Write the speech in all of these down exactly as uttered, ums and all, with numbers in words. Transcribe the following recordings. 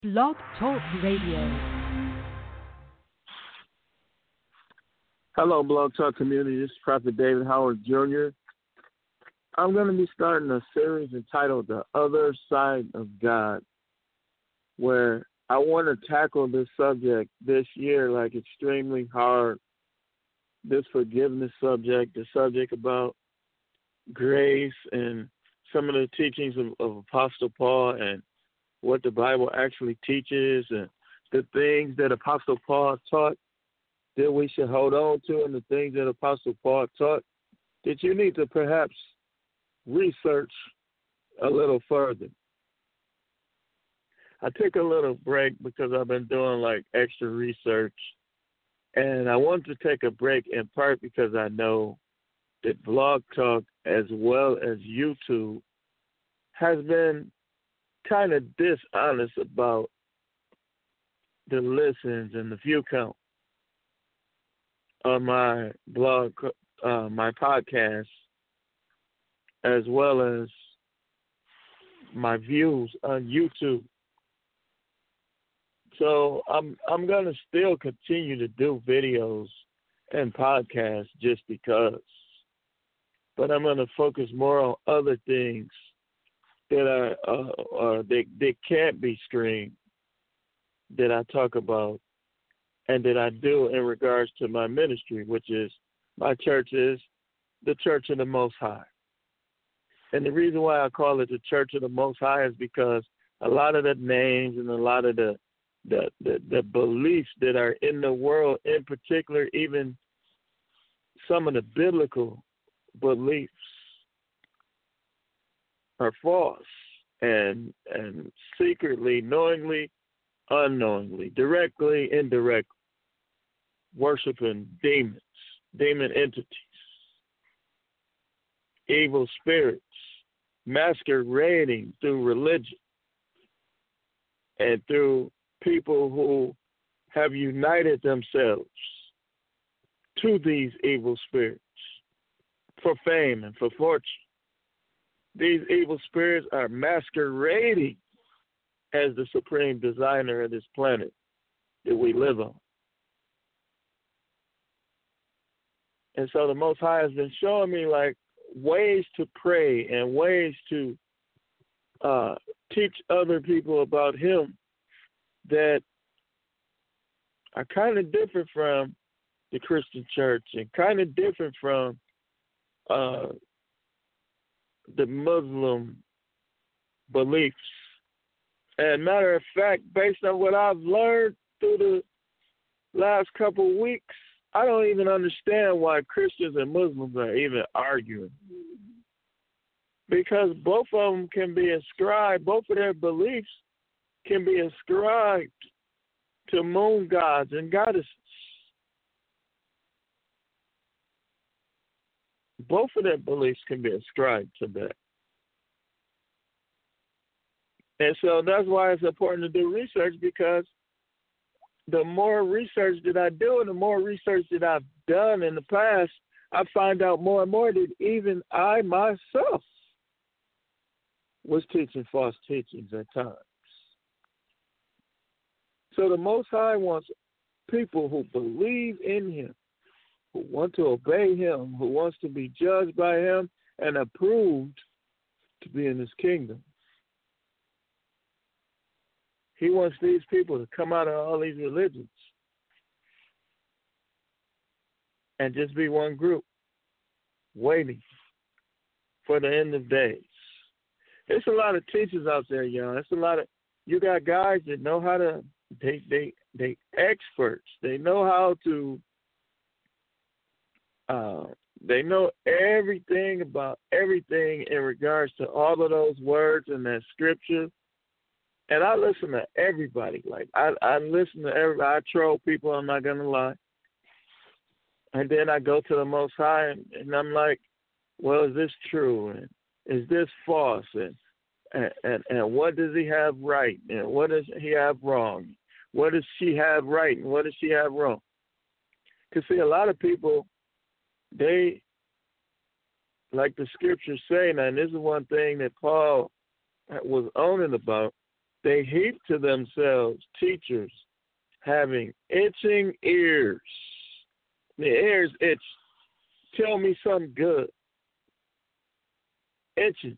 Blog Talk Radio. Hello, Blog Talk community. This is Prophet David Howard Junior I'm going to be starting a series entitled The Other Side of God, where I want to tackle this subject this year like extremely hard. This forgiveness subject, the subject about grace and some of the teachings of, of Apostle Paul and what the Bible actually teaches and the things that Apostle Paul taught that we should hold on to and the things that Apostle Paul taught that you need to perhaps research a little further. I took a little break because I've been doing like extra research, and I wanted to take a break in part because I know that Blog Talk as well as YouTube has been kind of dishonest about the listens and the view count on my blog, uh, my podcast, as well as my views on YouTube. So I'm I'm gonna still continue to do videos and podcasts just because, but I'm gonna focus more on other things that are uh, uh, that that can't be streamed, that I talk about and that I do in regards to my ministry, which is my church is the Church of the Most High. And the reason why I call it the Church of the Most High is because a lot of the names and a lot of the the, the, the beliefs that are in the world, in particular, even some of the biblical beliefs, are false and and secretly, knowingly, unknowingly, directly, indirectly, worshiping demons, demon entities, evil spirits, masquerading through religion and through people who have united themselves to these evil spirits for fame and for fortune. These evil spirits are masquerading as the supreme designer of this planet that we live on. And so the Most High has been showing me like ways to pray and ways to uh, teach other people about Him that are kind of different from the Christian church and kind of different from uh, the Muslim beliefs. And matter of fact, based on what I've learned through the last couple of weeks, I don't even understand why Christians and Muslims are even arguing. Because both of them can be ascribed, both of their beliefs can be ascribed to moon gods and goddesses. Both of their beliefs can be ascribed to that. And so that's why it's important to do research, because the more research that I do and the more research that I've done in the past, I find out more and more that even I myself was teaching false teachings at times. So the Most High wants people who believe in Him, who want to obey Him, who wants to be judged by Him and approved to be in His kingdom. He wants these people to come out of all these religions and just be one group, waiting for the end of days. There's a lot of teachers out there, y'all. It's a lot of you got guys that know how to. They they they experts. They know how to. Uh, they know everything about everything in regards to all of those words in that scripture. And I listen to everybody. Like I, I listen to everybody. I troll people. I'm not gonna lie. And then I go to the Most High, and, and I'm like, well, is this true? And is this false? And, and and and what does He have right? And what does He have wrong? What does she have right? And what does she have wrong? Because see, a lot of people, they, like the scriptures say, and this is one thing that Paul was owning about, They heap to themselves teachers having itching ears. The ears itch. Tell me something good. Itching.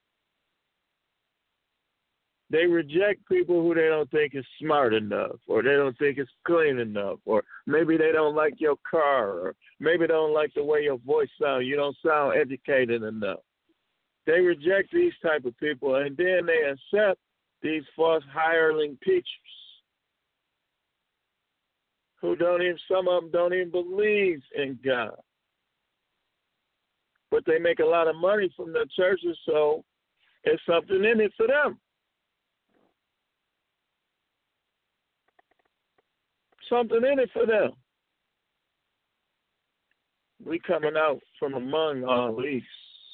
They reject people who they don't think is smart enough, or they don't think is clean enough, or maybe they don't like your car, or maybe they don't like the way your voice sounds. You don't sound educated enough. They reject these type of people, and then they accept these false hireling teachers who don't even, some of them don't even believe in God. But they make a lot of money from the churches, so it's something in it for them. Something in it for them. We coming out from among all these.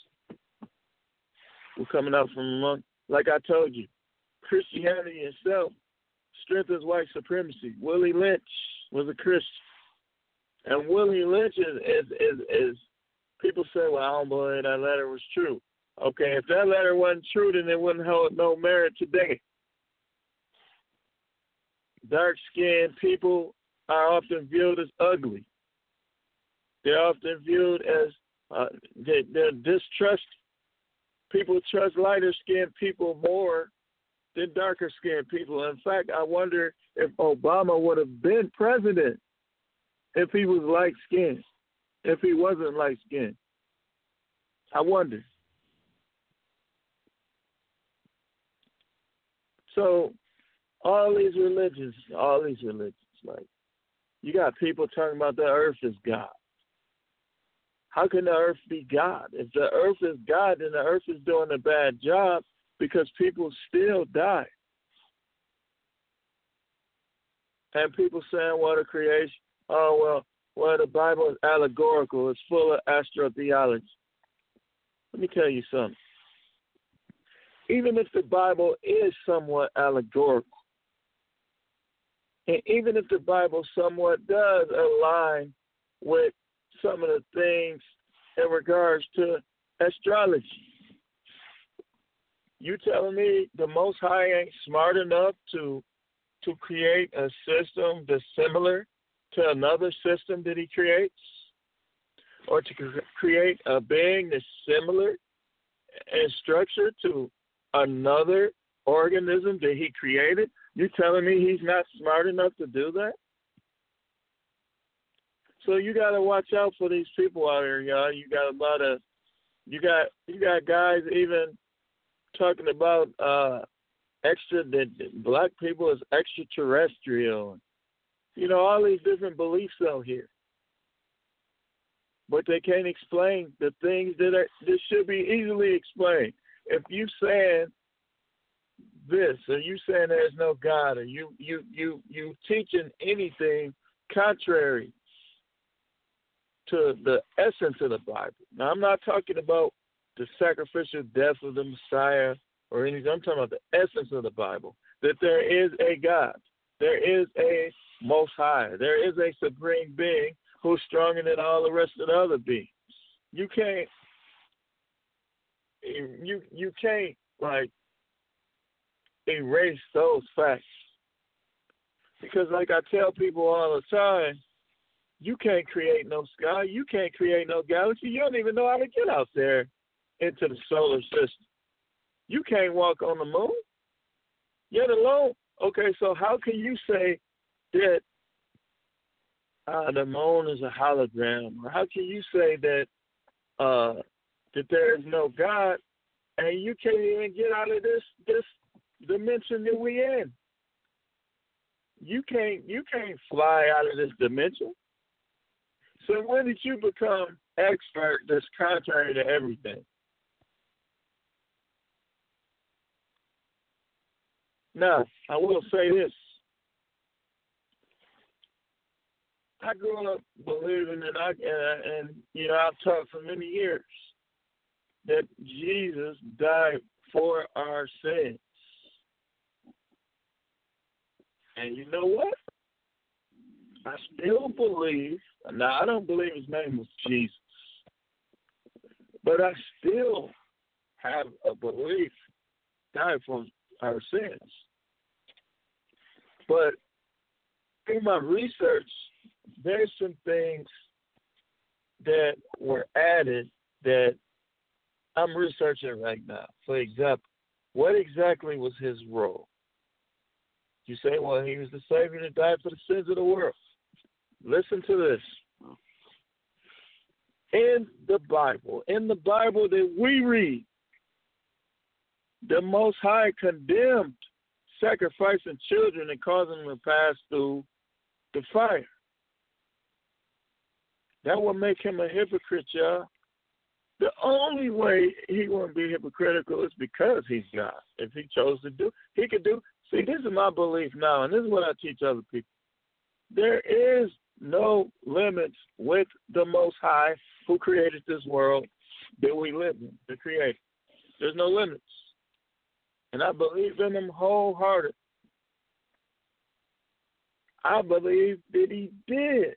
We're coming out from among, like I told you, Christianity itself strengthens white supremacy. Willie Lynch was a Christian. And Willie Lynch is, is, is, is people say, well, I don't believe that letter was true. Okay, if that letter wasn't true, then it wouldn't hold no merit today. Dark-skinned people are often viewed as ugly. They're often viewed as uh, they, they're distrust. People trust lighter-skinned people more than darker-skinned people. In fact, I wonder if Obama would have been president if he was light-skinned, if he wasn't light-skinned. I wonder. So all these religions, all these religions, like, you got people talking about the earth is God. How can the earth be God? If the earth is God, then the earth is doing a bad job because people still die. And people saying, well, the creation, oh, well, well, the Bible is allegorical. It's full of astrotheology. Let me tell you something. Even if the Bible is somewhat allegorical, and even if the Bible somewhat does align with some of the things in regards to astrology, you telling me the Most High ain't smart enough to to create a system that's similar to another system that he creates? Or to create a being that's similar in structure to another organism that he created? You telling me he's not smart enough to do that? So you got to watch out for these people out here, y'all. You got a lot of, you got you got guys even talking about uh, extra that black people is extraterrestrial. You know, all these different beliefs out here, but they can't explain the things that are that should be easily explained. If you saying this, or you saying there's no God, or you you you you teaching anything contrary to the essence of the Bible. Now, I'm not talking about the sacrificial death of the Messiah or anything. I'm talking about the essence of the Bible, that there is a God. There is a Most High. There is a supreme being who's stronger than all the rest of the other beings. You can't, you you can't, like, erase those facts. Because like I tell people all the time, you can't create no sky. You can't create no galaxy. You don't even know how to get out there into the solar system. You can't walk on the moon, yet alone. Okay, so how can you say that uh, the moon is a hologram? Or how can you say that uh, that there is no God, and you can't even get out of this this dimension that we in? You can't you can't fly out of this dimension. So when did you become expert that's contrary to everything? Now, I will say this. I grew up believing that I, uh, and, you know, I've taught for many years that Jesus died for our sins. And you know what? I still believe, now I don't believe his name was Jesus, but I still have a belief died for our sins. But in my research, there's some things that were added that I'm researching right now. For example, what exactly was his role? You say, well, he was the Savior that died for the sins of the world. Listen to this. In the Bible, in the Bible that we read, the Most High condemned sacrificing children and causing them to pass through the fire. That would make him a hypocrite, y'all. The only way he wouldn't be hypocritical is because he's God. If he chose to do, he could do. See, this is my belief now, and this is what I teach other people. There is no limits with the Most High who created this world that we live in, the Creator. There's no limits. And I believe in him wholeheartedly. I believe that he did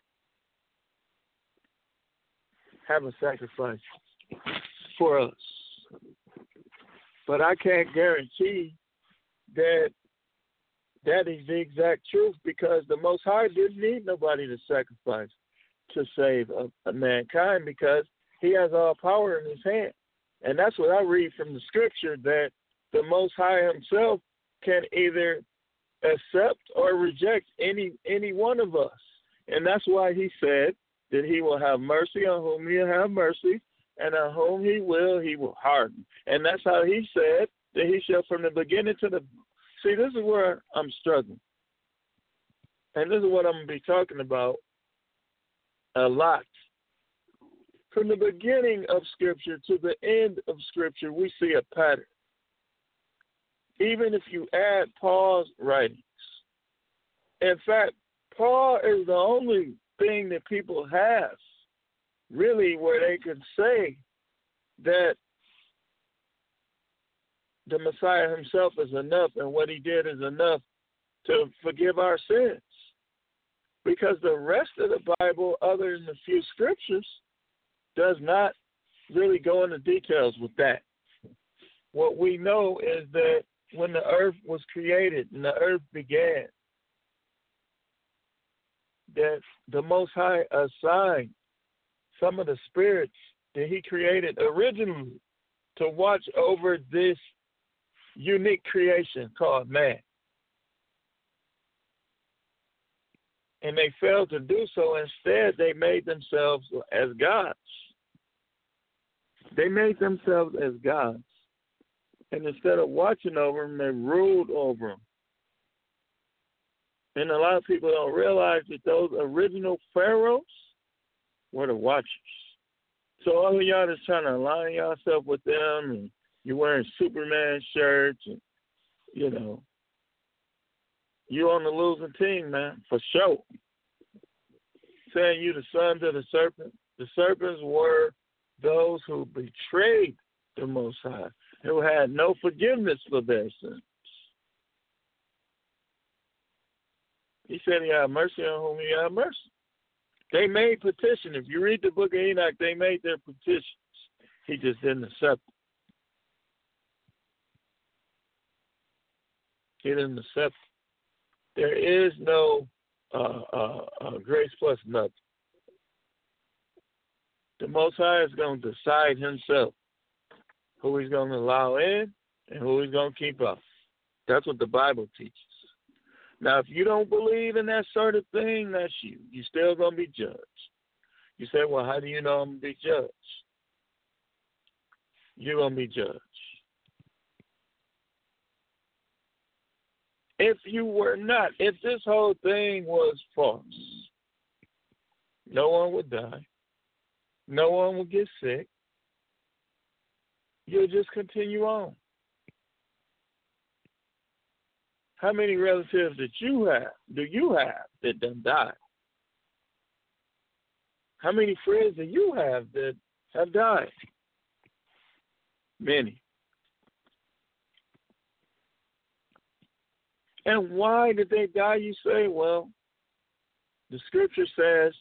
have a sacrifice for us. But I can't guarantee that that is the exact truth, because the Most High didn't need nobody to sacrifice to save a, a mankind, because he has all power in his hand. And that's what I read from the scripture, that the Most High himself can either accept or reject any any one of us. And that's why he said that he will have mercy on whom he'll have mercy, and on whom he will, he will harden. And that's how he said that he shall, from the beginning to the... See, this is where I'm struggling. And this is what I'm going to be talking about a lot. From the beginning of Scripture to the end of Scripture, we see a pattern. Even if you add Paul's writings. In fact, Paul is the only thing that people have, really, where they can say that the Messiah himself is enough and what he did is enough to forgive our sins. Because the rest of the Bible, other than a few scriptures, does not really go into details with that. What we know is that when the earth was created and the earth began, that the Most High assigned some of the spirits that he created originally to watch over this unique creation called man. And they failed to do so. Instead, they made themselves as gods. They made themselves as gods. And instead of watching over them, they ruled over them. And a lot of people don't realize that those original pharaohs were the watchers. So all of y'all that's trying to align yourself with them, and you're wearing Superman shirts, and, you know, you on the losing team, man, for sure. Saying you the sons of the serpent. The serpents were those who betrayed the Most High, who had no forgiveness for their sins. He said he had mercy on whom he had mercy. They made petition. If you read the book of Enoch, they made their petitions. He just didn't accept it. He didn't accept it. There is no uh, uh, uh, grace plus nothing. The Most High is going to decide himself who he's going to allow in and who he's going to keep out. That's what the Bible teaches. Now, if you don't believe in that sort of thing, that's you. You're still going to be judged. You say, well, how do you know I'm going to be judged? You're going to be judged. If you were not, if this whole thing was false, no one would die. No one would get sick. You'll just continue on. How many relatives that you have, do you have that done died? How many friends do you have that have died? Many. And why did they die, you say? Well, the scripture says,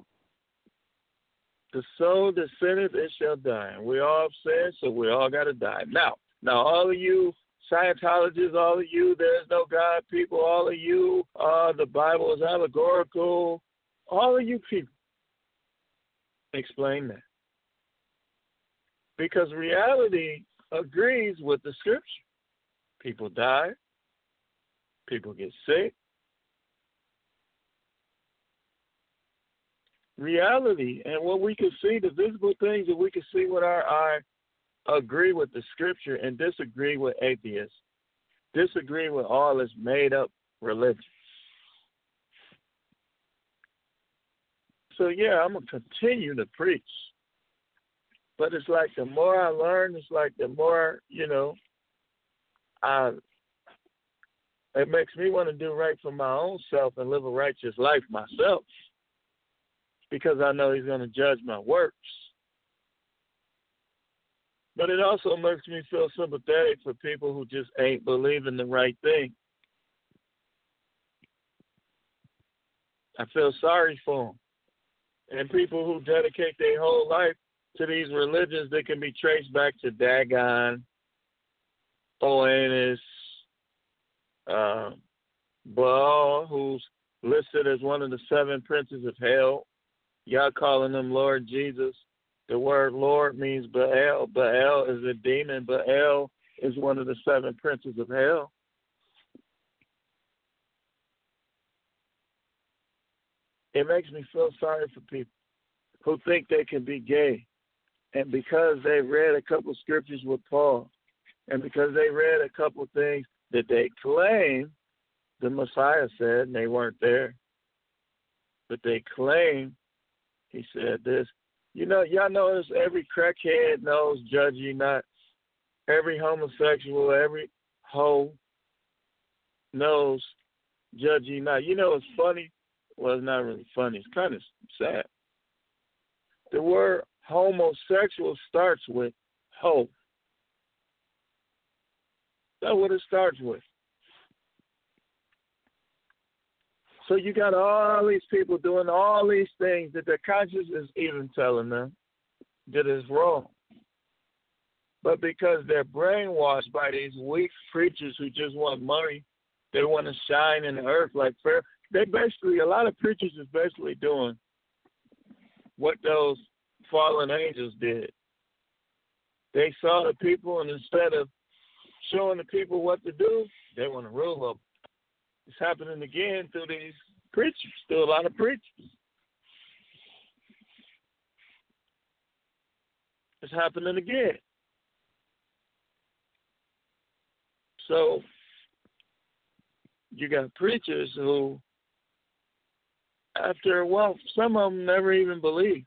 the soul that sinneth, it shall die. And we all have sinned, so we all got to die. Now, now, all of you Scientologists, all of you, there's no God people, all of you, uh, the Bible is allegorical. All of you people explain that. Because reality agrees with the scripture. People die. People get sick. Reality and what we can see, the visible things that we can see with our eye, agree with the scripture and disagree with atheists. Disagree with all this made-up religion. So, yeah, I'm going to continue to preach. But it's like the more I learn, it's like the more, you know, I, it makes me want to do right for my own self and live a righteous life myself. Because I know he's going to judge my works. But it also makes me feel sympathetic for people who just ain't believing the right thing. I feel sorry for them. And people who dedicate their whole life to these religions that can be traced back to Dagon, Oannes, uh, Baal, who's listed as one of the seven princes of hell. Y'all calling him Lord Jesus. The word Lord means Baal. Baal is a demon. Baal is one of the seven princes of hell. It makes me feel sorry for people who think they can be gay. And because they read a couple scriptures with Paul, and because they read a couple things that they claim the Messiah said, and they weren't there, but they claim he said this. You know, y'all notice every crackhead knows judge ye not. Every homosexual, every hoe knows judge ye not. You know, it's funny. Well, it's not really funny. It's kind of sad. The word homosexual starts with hoe. That's what it starts with. So you got all these people doing all these things that their conscience is even telling them that is wrong. But because they're brainwashed by these weak preachers who just want money, they want to shine in the earth like fair. They basically, a lot of preachers is basically doing what those fallen angels did. They saw the people, and instead of showing the people what to do, they want to rule them. It's happening again through these preachers, through a lot of preachers. It's happening again. So you got preachers who, after a while, some of them never even believed.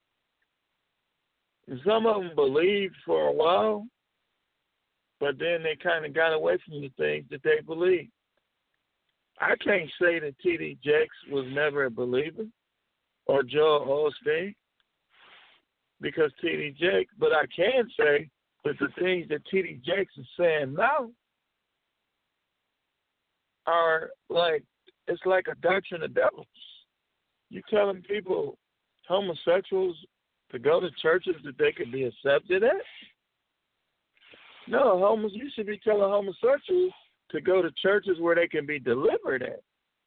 And some of them believed for a while, but then they kind of got away from the things that they believed. I can't say that T D Jakes was never a believer or Joel Osteen because T D Jakes, but I can say that the things that T D Jakes is saying now are like, it's like a doctrine of devils. You telling people, homosexuals, to go to churches that they could be accepted at? No, homos, you should be telling homosexuals to go to churches where they can be delivered at.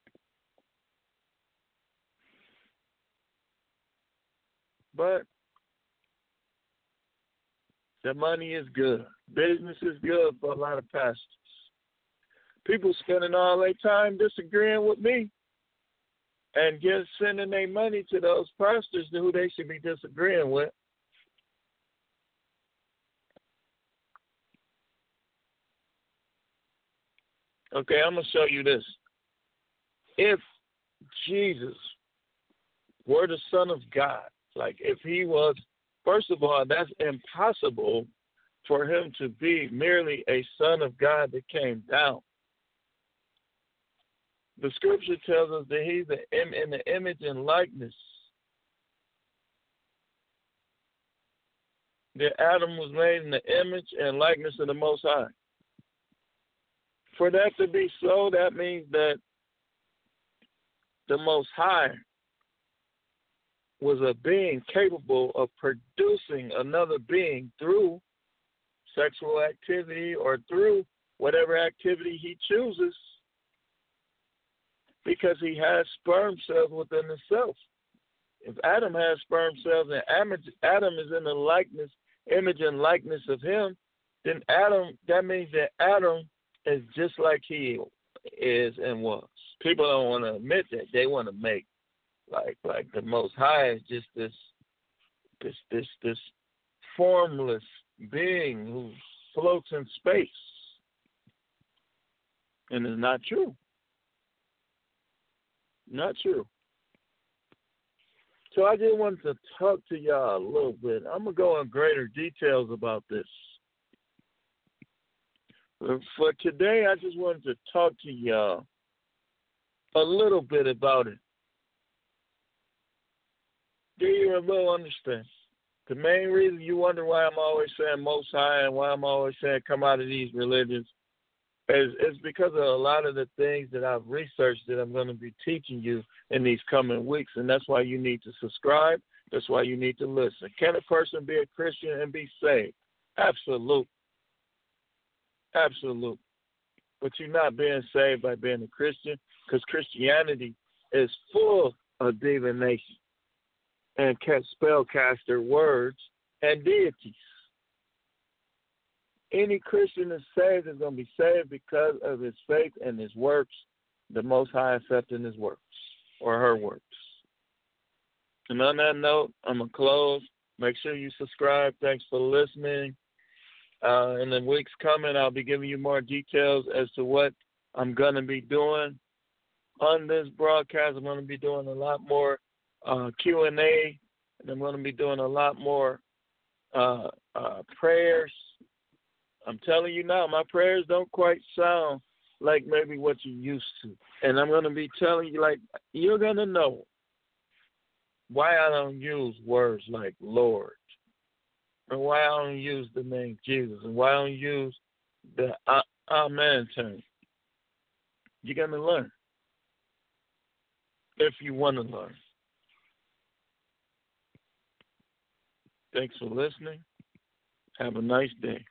But the money is good. Business is good for a lot of pastors. People spending all their time disagreeing with me and just sending their money to those pastors who they should be disagreeing with. Okay, I'm going to show you this. If Jesus were the Son of God, like if he was, first of all, that's impossible for him to be merely a Son of God that came down. The scripture tells us that he's in the image and likeness. That Adam was made in the image and likeness of the Most High. For that to be so, that means that the Most High was a being capable of producing another being through sexual activity or through whatever activity he chooses. because he has sperm cells within himself. If Adam has sperm cells and Adam is in the likeness, image and likeness of him, then Adam, that means that Adam is just like he is and was. People don't want to admit that. They want to make like like the Most High is just this this this this formless being who floats in space. And it's not true. Not true. So I just wanted to talk to y'all a little bit. I'm going to go in greater details about this. For today, I just wanted to talk to y'all a little bit about it. Give you a little understanding. The main reason you wonder why I'm always saying Most High and why I'm always saying come out of these religions is, is because of a lot of the things that I've researched that I'm going to be teaching you in these coming weeks, and that's why you need to subscribe. That's why you need to listen. Can a person be a Christian and be saved? Absolutely. Absolutely. But you're not being saved by being a Christian, because Christianity is full of divination and spellcaster words and deities. Any Christian is saved is going to be saved because of his faith and his works, the Most High accepting his works or her works. And on that note, I'm going to close. Make sure you subscribe. Thanks for listening. Uh, in the weeks coming, I'll be giving you more details as to what I'm going to be doing on this broadcast. I'm going to be doing a lot more uh, Q and A, and I'm going to be doing a lot more uh, uh, prayers. I'm telling you now, my prayers don't quite sound like maybe what you used to. And I'm going to be telling you, like, you're going to know why I don't use words like Lord, and why I don't use the name Jesus, and why I don't use the uh, Amen term. You're going to learn if you want to learn. Thanks for listening. Have a nice day.